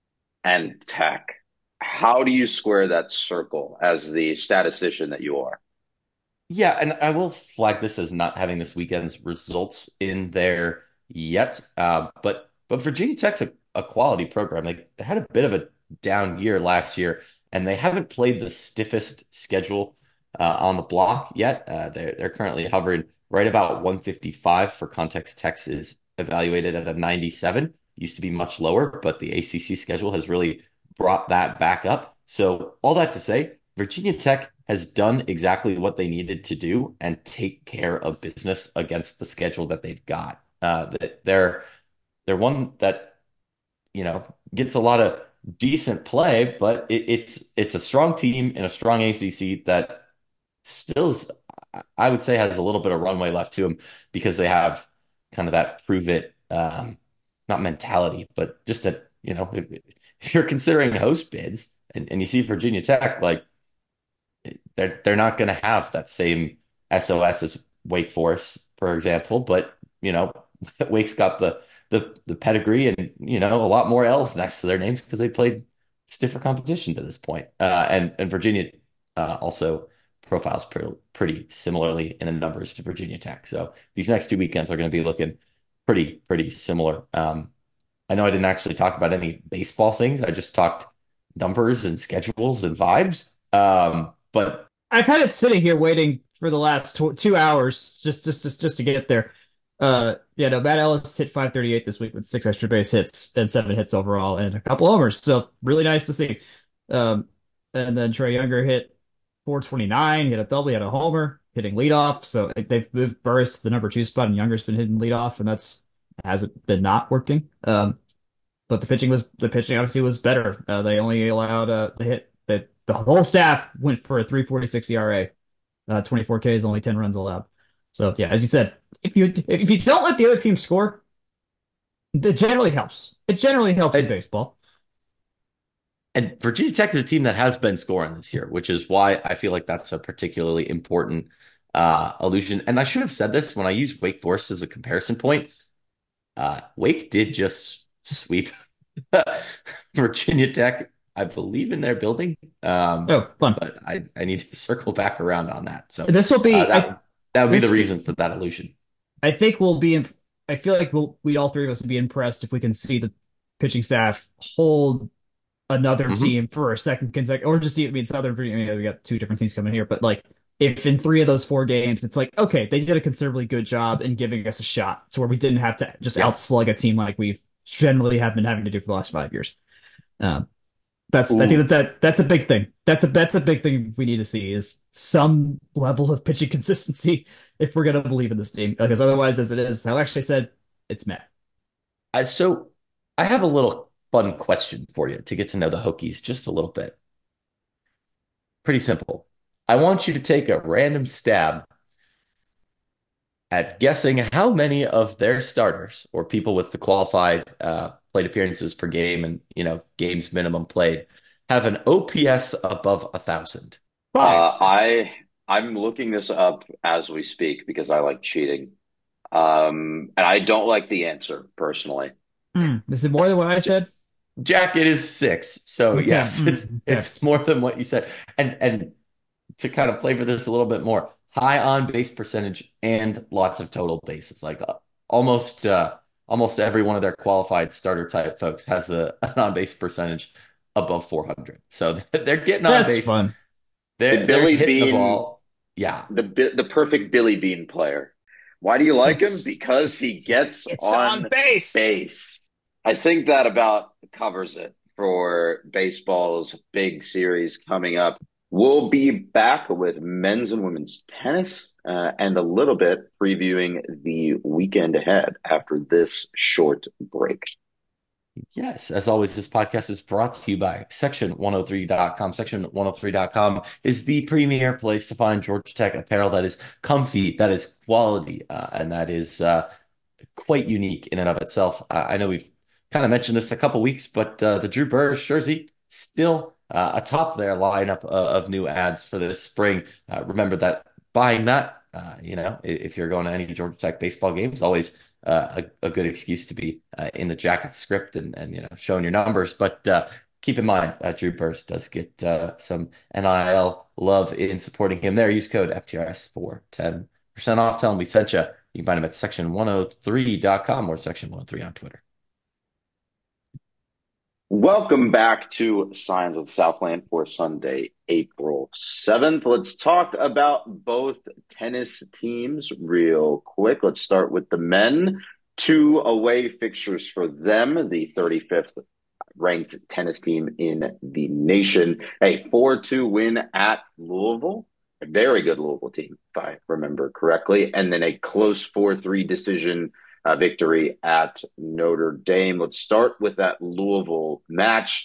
and Tech. How do you square that circle as the statistician that you are? Yeah, and I will flag this as not having this weekend's results in there yet. Uh, but but Virginia Tech's a, a quality program. They, they had a bit of a down year last year, and they haven't played the stiffest schedule uh, on the block yet. Uh, they're they're currently hovering right about one fifty-five. For context, Tech's is evaluated at a ninety-seven. Used to be much lower, but the A C C schedule has really brought that back up. So all that to say, Virginia Tech has done exactly what they needed to do and take care of business against the schedule that they've got. Uh, they're they're one that you know gets a lot of decent play, but it, it's it's a strong team in a strong A C C that still is, I would say, has a little bit of runway left to them because they have kind of that prove it, um, not mentality, but just a you know if, if you're considering host bids and, and you see Virginia Tech like they're they're not going to have that same S O S as Wake Forest, for example. But you know, Wake's got the the the pedigree and you know a lot more L's next to their names because they played stiffer competition to this point. Uh, and and Virginia uh, also profiles pretty, pretty similarly in the numbers to Virginia Tech. So these next two weekends are going to be looking pretty pretty similar. Um, I know I didn't actually talk about any baseball things. I just talked numbers and schedules and vibes. Um, but I've had it sitting here waiting for the last tw two hours just just just just to get there. Uh, yeah, no, Matt Ellis hit five thirty-eight this week with six extra base hits and seven hits overall and a couple homers. So really nice to see. Um, and then Trey Younger hit four twenty-nine, hit a double, he had a homer, hitting leadoff. So they've moved Burris to the number two spot, and Younger's been hitting leadoff, and that's hasn't been not working. Um, but the pitching was the pitching obviously was better. Uh, they only allowed uh, the hit that the whole staff went for a three forty-six E R A. Uh, twenty-four Ks, only ten runs allowed. So yeah, as you said, if you if you don't let the other team score, that generally helps. It generally helps in and, baseball. and Virginia Tech is a team that has been scoring this year, which is why I feel like that's a particularly important uh, illusion. And I should have said this when I used Wake Forest as a comparison point. Uh, Wake did just sweep Virginia Tech, I believe, in their building. Um, Oh, fun. but I, I need to circle back around on that. So This will uh, be I that that would be the this reason for that illusion. I think we'll be in, I feel like we'll we all three of us would be impressed if we can see the pitching staff hold another Hmm. team for a second consecutive, or just I mean Southern Virginia. We got two different teams coming here, but like if in three of those four games, it's like okay, they did a considerably good job in giving us a shot, to where we didn't have to just Yep. outslug a team like we've generally have been having to do for the last five years. Um, that's I think Ooh, that, that that's a big thing. That's a that's a big thing we need to see is some level of pitching consistency if we're gonna believe in this team, because otherwise, as it is, I actually said it's Matt. I, so I have a little fun question for you to get to know the Hokies just a little bit. Pretty simple. I want you to take a random stab at guessing how many of their starters or people with the qualified uh, plate appearances per game and you know games minimum played have an O P S above a thousand. uh, Five. I I'm looking this up as we speak because I like cheating. Um, and I don't like the answer personally. Hmm. Is it more than what I said? Jack, it is six. So Okay. yes, Hmm. it's Okay. it's more than what you said. And and to kind of flavor this a little bit more, high on base percentage and lots of total bases. Like uh, almost uh, almost every one of their qualified starter type folks has a an on base percentage above four hundred. So they're getting on That's base. fun. The They're they're Billy hitting the Bean, ball. Yeah. the bi- the perfect Billy Bean player. Why do you like him? It's Because he gets it's on on base. base. I think that about covers it for baseball's big series coming up. We'll be back with men's and women's tennis uh, and a little bit previewing the weekend ahead after this short break. Yes, as always, this podcast is brought to you by section one oh three dot com. section one oh three dot com is the premier place to find Georgia Tech apparel that is comfy, that is quality, uh, and that is uh, quite unique in and of itself. Uh, I know we've kind of mentioned this a couple weeks, but uh, the Drew Burr jersey still uh, atop their lineup uh, of new ads for this spring. Uh, remember that buying that, uh, you know, if you're going to any Georgia Tech baseball games, always uh, a, a good excuse to be uh, in the jacket script and, and, you know, showing your numbers. But uh, keep in mind, uh, Drew Burst does get uh, some N I L love in supporting him there. Use code F T R S for ten percent off. Tell him we sent you. You can find him at section one oh three dot com or section one oh three on Twitter. Welcome back to Signs of the Southland for Sunday, April seventh. Let's talk about both tennis teams real quick. Let's start with the men. Two away fixtures for them, the thirty-fifth ranked tennis team in the nation. A four two win at Louisville. A very good Louisville team, if I remember correctly. And then a close four three decision uh, victory at Notre Dame. Let's start with that Louisville match.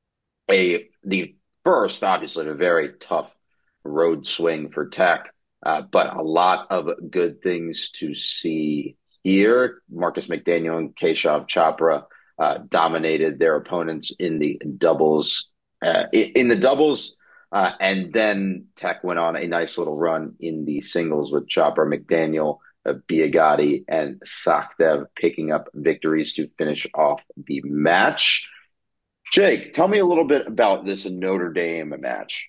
A the first, obviously, a very tough road swing for Tech, uh, but a lot of good things to see here. Marcus McDaniel and Keshav Chopra uh, dominated their opponents in the doubles. Uh, in the doubles, uh, and then Tech went on a nice little run in the singles with Chopra, McDaniel, uh, Biagatti, and Sakhdev picking up victories to finish off the match. Jake, tell me a little bit about this Notre Dame match.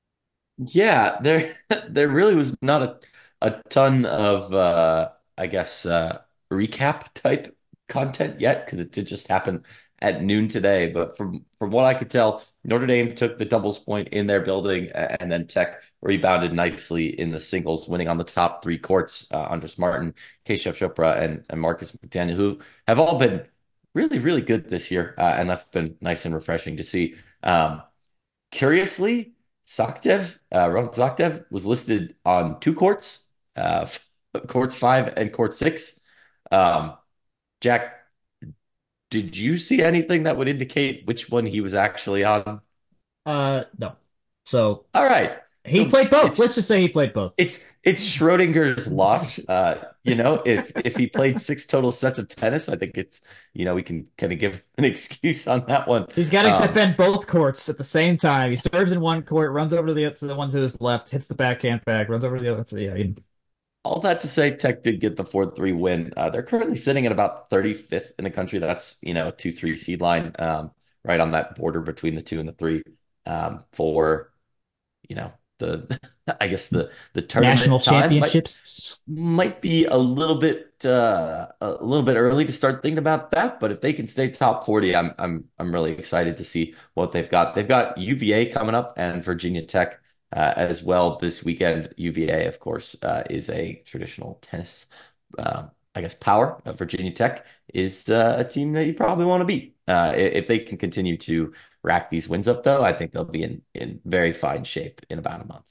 Yeah, there there really was not a, a ton of uh I guess uh recap type content yet because it did just happen at noon today. But from from what I could tell, Notre Dame took the doubles point in their building a- and then Tech rebounded nicely in the singles, winning on the top three courts. Uh, Andres Martin, Keshav Chopra, and, and Marcus McDaniel, who have all been really, really good this year. Uh, and that's been nice and refreshing to see. Um, curiously, Sakhdev, uh, Roman Sakhdev was listed on two courts, uh, courts five and court six. Um, Jack, did you see anything that would indicate which one he was actually on? Uh, no. So All right. he So played both. it's Let's just say he played both. it's it's Schrodinger's loss. Uh, you know, if if he played six total sets of tennis, I think it's, you know, we can kind of give an excuse on that one. He's got to Um, defend both courts at the same time. He serves in one court, runs over to the to the one to his left, hits the backhand back, runs over to the other. So yeah, he- all that to say, Tech did get the four three win. Uh, they're currently sitting at about thirty-fifth in the country. That's, you know, a two three seed line, um, right on that border between the two and the three, um, for, you know, the, I guess the, the national tournament time might, championships. might be a little bit, uh, a little bit early to start thinking about that. But if they can stay top forty, I'm, I'm, I'm really excited to see what they've got. They've got U V A coming up and Virginia Tech uh, as well this weekend. U V A, of course, uh, is a traditional tennis, uh, I guess, power. Uh, Virginia Tech is uh, a team that you probably want to beat. Uh, if they can continue to rack these wins up, though, I think they'll be in, in very fine shape in about a month.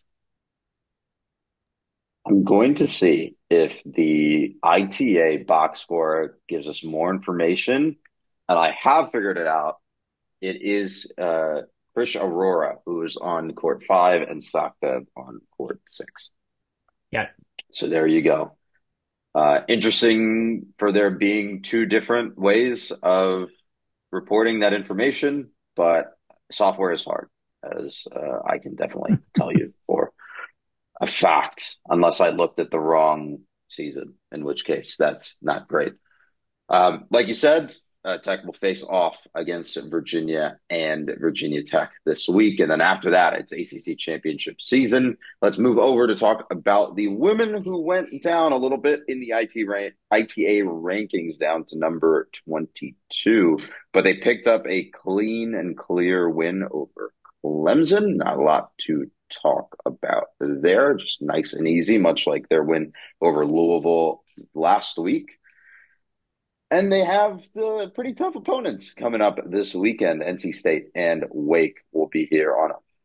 I'm going to see if the I T A box score gives us more information, and I have figured it out. It is uh, Krish Aurora who is on court five and Sakhdev on court six. Yeah. So there you go. Uh, interesting for there being two different ways of reporting that information, but software is hard, as uh, I can definitely tell you for a fact, unless I looked at the wrong season, in which case that's not great. Um, like you said, uh, Tech will face off against Virginia and Virginia Tech this week. And then after that, it's A C C championship season. Let's move over to talk about the women who went down a little bit in the I T rank, I T A rankings down to number twenty-two, but they picked up a clean and clear win over Clemson. Not a lot to talk about there. Just nice and easy, much like their win over Louisville last week. And they have the pretty tough opponents coming up this weekend. N C State and Wake will be here on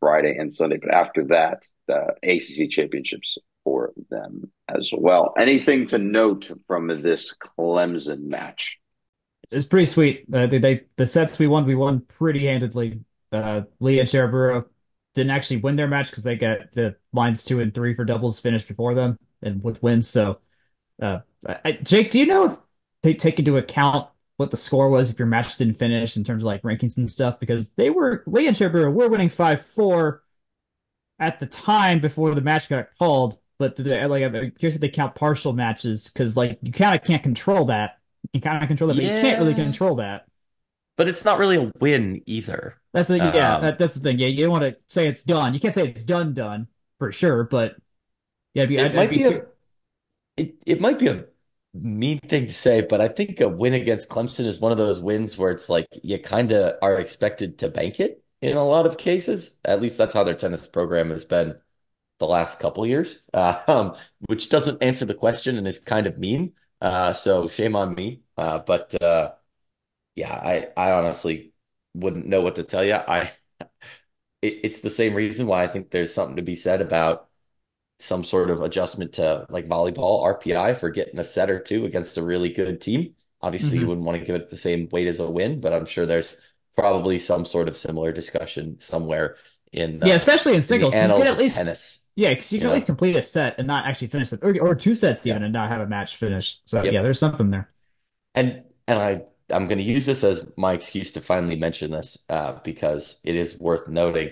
Friday and Sunday. But after that, the A C C championships for them as well. Anything to note from this Clemson match? It's pretty sweet. Uh, they, they the sets we won, we won pretty handedly. Uh, Lee and Sherburo didn't actually win their match because they got the lines two and three for doubles finished before them and with wins. So, uh, I, Jake, do you know if they take into account what the score was if your match didn't finish in terms of like rankings and stuff? Because they were Lee and Sherburo were winning five four at the time before the match got called. But do they, like, I'm curious if they count partial matches because like you kind of can't control that. You can kind of control that, but you can't really Yeah, control that. but it's not really a win either. That's a yeah, Um, that, that's the thing. Yeah, you don't want to say it's done. You can't say it's done done for sure, but yeah, I'd be it I'd, I'd might be be a cur- it, it might be a mean thing to say, but I think a win against Clemson is one of those wins where it's like you kind of are expected to bank it in a lot of cases. At least that's how their tennis program has been the last couple years, uh, um, which doesn't answer the question and is kind of mean. Uh, so shame on me. Uh, but uh, yeah, I, I honestly wouldn't know what to tell you. I it, it's the same reason why I think there's something to be said about some sort of adjustment to like volleyball R P I for getting a set or two against a really good team. Obviously, you Mhm. wouldn't want to give it the same weight as a win, but I'm sure there's probably some sort of similar discussion somewhere in Yeah, uh, especially in in the singles, 'cause you can annals at of least tennis. yeah, 'cause you You can at least know? complete a set and not actually finish it, or or two sets Yeah. even and not have a match finish. So yeah, Yep. there's something there. And and I I'm going to use this as my excuse to finally mention this uh, because it is worth noting.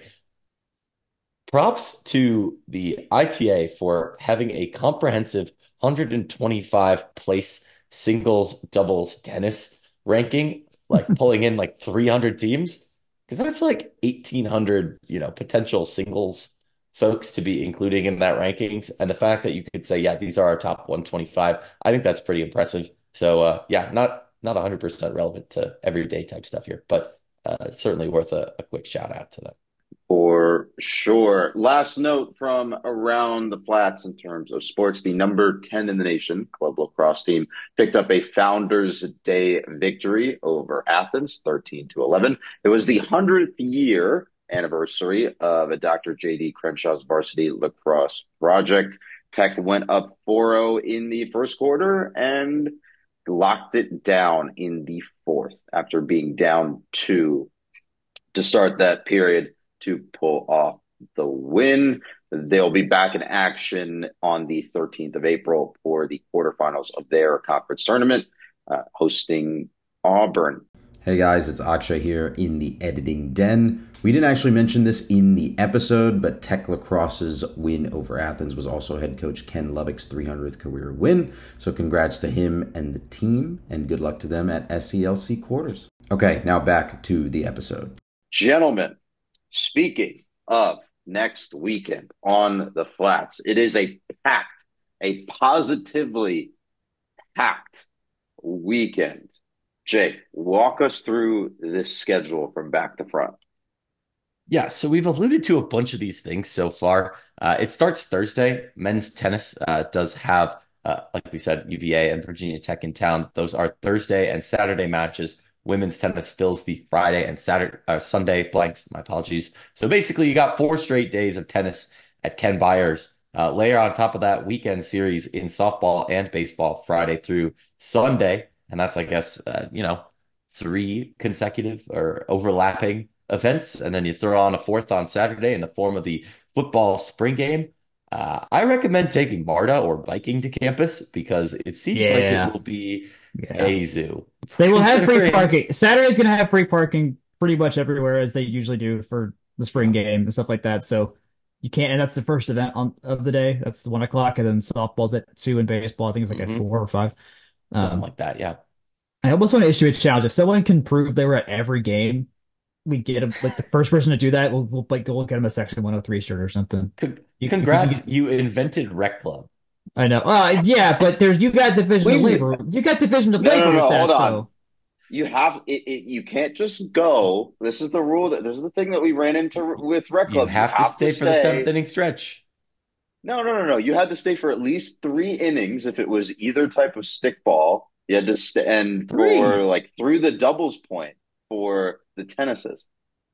Props to the I T A for having a comprehensive one hundred twenty-five place singles doubles tennis ranking, like pulling in like three hundred teams, because that's like eighteen hundred, you know, potential singles folks to be including in that rankings. And the fact that you could say, yeah, these are our top one twenty-five, I think that's pretty impressive. So uh, yeah, not not one hundred percent relevant to everyday type stuff here, but uh, certainly worth a, a quick shout out to them. For sure. Last note from around the flats in terms of sports. The number ten in the nation club lacrosse team picked up a Founders Day victory over Athens, thirteen to eleven. It was the hundredth year anniversary of a Doctor J D Crenshaw's varsity lacrosse project. Tech went up four oh in the first quarter and locked it down in the fourth after being down two to start that period to pull off the win. They'll be back in action on the thirteenth of April for the quarterfinals of their conference tournament, uh, hosting Auburn. Hey guys, it's Akshay here in the editing den. We didn't actually mention this in the episode, but Tech Lacrosse's win over Athens was also head coach Ken Lubbock's three hundredth career win. So congrats to him and the team, and good luck to them at S C L C quarters. Okay, now back to the episode. Gentlemen, speaking of next weekend on the flats, it is a packed, a positively packed weekend. Jake, walk us through this schedule from back to front. Yeah, so we've alluded to a bunch of these things so far. Uh, it starts Thursday. Men's tennis uh, does have, uh, like we said, U V A and Virginia Tech in town. Those are Thursday and Saturday matches. Women's tennis fills the Friday and Saturday, uh, Sunday blanks. My apologies. So basically, you got four straight days of tennis at Ken Byers. Uh, layer on top of that weekend series in softball and baseball, Friday through Sunday, and that's, I guess, uh, you know, three consecutive or overlapping events, and then you throw on a fourth on Saturday in the form of the football spring game. Uh, I recommend taking MARTA or biking to campus because it seems like it Yeah, will be yeah. a zoo. They will have free Considering, parking. Saturday's gonna have free parking pretty much everywhere as they usually do for the spring yeah, game and stuff like that. So you can't, and that's the first event on of the day. That's the one o'clock, and then softball's at two, and baseball I think it's like at mhm, four or five. something Um, like that. Yeah. I almost want to issue a challenge. If someone can prove they were at every game, we get them like the first person to do that. We'll, we'll like go get them a Section one oh three shirt or something. Con- You, if you can Congrats, get, you invented Rec Club. I know. Uh, yeah, but there's you got division of We labor. You got division of no no labor with no hold that on. though. You have it, it, you can't just go. This is the rule that this is the thing that we ran into with Rec You Club. You have to have to stay for the seventh stay. inning stretch. No, no, no, no. You had to stay for at least three innings if it was either type of stick ball. You had to stay, and for Three. like through the doubles point for the tennises.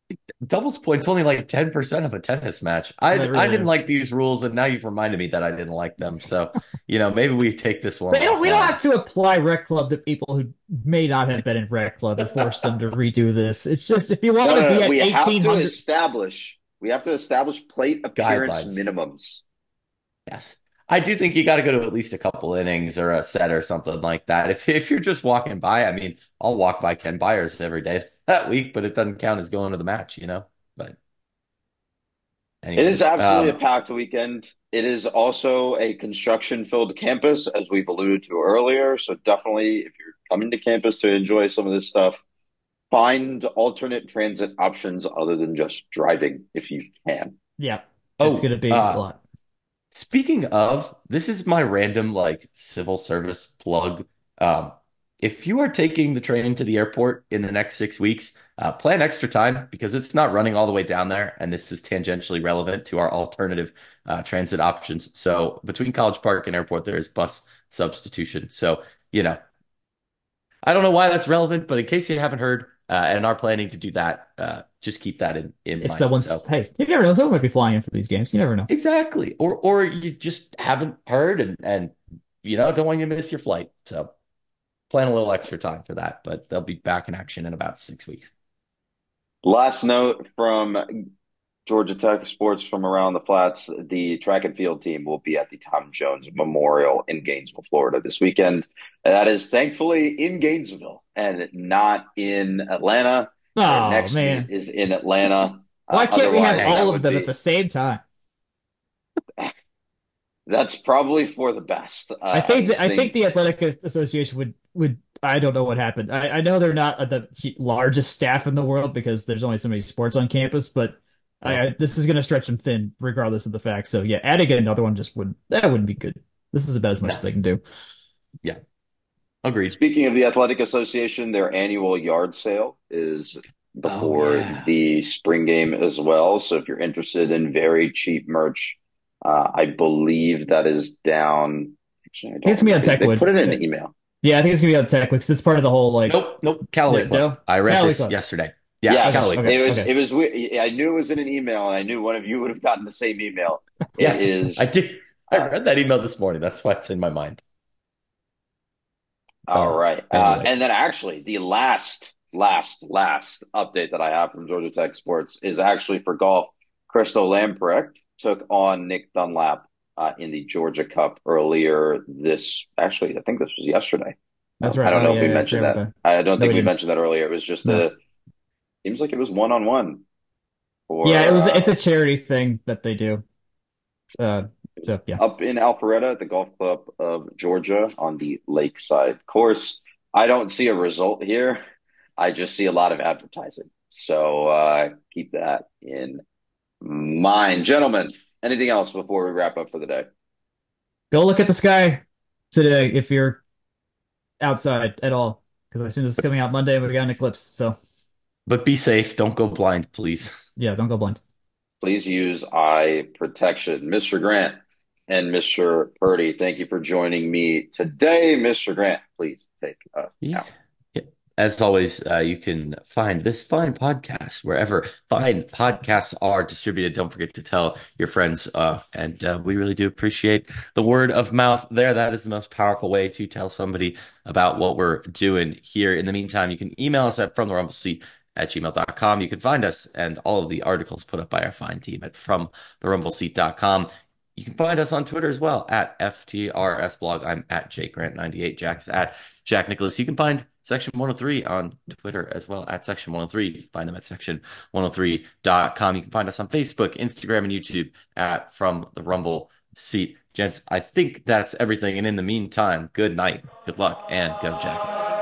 Doubles points only like ten percent of a tennis match. I That I really didn't is. like these rules, and now you've reminded me that I didn't like them. So, you know, maybe we take this one They don't, we don't offline. have to apply Rec Club to people who may not have been in Rec Club and force them to redo this. It's just if you want No, to no, be no. at We have to eighteen hundred. establish. We have to establish plate appearance Guidelines. minimums. Yes. I do think you got to go to at least a couple innings or a set or something like that. If if you're just walking by, I mean, I'll walk by Ken Byers every day that week, but it doesn't count as going to the match, you know? But It is anyways, absolutely a um, packed weekend. It is also a construction-filled campus, as we've alluded to earlier. So definitely, if you're coming to campus to enjoy some of this stuff, find alternate transit options other than just driving if you can. Yeah, it's oh, gonna be a uh, lot. speaking of, this is my random like civil service plug. Um, if you are taking the train to the airport in the next six weeks, uh, plan extra time because it's not running all the way down there, and this is tangentially relevant to our alternative uh, transit options. So between College Park and airport, there is bus substitution. So, you know, I don't know why that's relevant, but in case you haven't heard uh, and are planning to do that, uh, just keep that in in If mind. someone's, So. hey, you never know, someone might be flying in for these games. You never know. Exactly. Or or you just haven't heard and and you know don't want you to miss your flight. So plan a little extra time for that, but they'll be back in action in about six weeks. Last note from Georgia Tech sports from around the flats. The track and field team will be at the Tom Jones Memorial in Gainesville, Florida this weekend. And that is thankfully in Gainesville and not in Atlanta. Their Oh next meet man, is in Atlanta. Uh, why can't we have otherwise, Dang. that all of would them at be the same time? that's probably for the best. Uh, I think I that I think think the Athletic Association would would I don't know what happened. I, I know they're not the largest staff in the world because there's only so many sports on campus, but I, Oh, I this is going to stretch them thin regardless of the fact. So yeah, adding another one just would that wouldn't be good. This is about as much no. as they can do. Yeah. Agreed. speaking of the Athletic Association, their annual yard sale is Oh before yeah. the spring game as well. So if you're interested in very cheap merch, uh, I believe that is down. Actually, I I think don't it's gonna be on remember. They put Techwood. it in Uh, an email. Yeah, I think it's gonna be on Tech because it's part of the whole like Nope, nope. Callaway no, Club. no? I read Cali this Club. yesterday. Yeah, Okay, Yes, Callaway Club. okay, it was. okay. It was. I knew it was in an email, and I knew one of you would have gotten the same email. It Yes, I is. did. I Uh, read that email this morning. That's why it's in my mind. all Uh, right, uh, anyways. and then actually, the last, last, last update that I have from Georgia Tech sports is actually for golf. Crystal Lamprecht took on Nick Dunlap uh, in the Georgia Cup earlier this. Actually, I think this was yesterday. That's Um, I right. don't Oh know if yeah, we yeah, I mentioned forgot about that. that. I don't No, think we we didn't. mentioned that earlier. It was just No. a. Seems like it was one on one Yeah, it for was. It's uh, a charity thing that they do. Uh, so yeah. up in Alpharetta at the Golf Club of Georgia on the Lakeside course. I don't see a result here. I just see a lot of advertising. So uh, keep that in mind. Gentlemen, anything else before we wrap up for the day? Go look at the sky today if you're outside at all, because I assume this is coming out Monday and we got an eclipse. So But be safe. Don't go blind, please. yeah, don't go blind. Please use eye protection. Mister Grant and Mister Purdy, thank you for joining me today. Mister Grant, please take us Yeah. out. Yeah. As always, uh, you can find this fine podcast wherever fine podcasts are distributed. Don't forget to tell your friends. Uh, and uh, we really do appreciate the word of mouth there. That is the most powerful way to tell somebody about what we're doing here. In the meantime, you can email us at from the rumble seat at gmail dot com. You can find us and all of the articles put up by our fine team at from the rumble seat dot com. You can find us on Twitter as well at F T R S blog. I'm at Jake Grant ninety-eight. Jack's at Jack Nicholas. You can find Section one oh three on Twitter as well at Section one oh three. You can find them at section one oh three dot com. You can find us on Facebook, Instagram, and YouTube at From the Rumble Seat. Gents, I think that's everything. And in the meantime, good night, good luck, and go Jackets.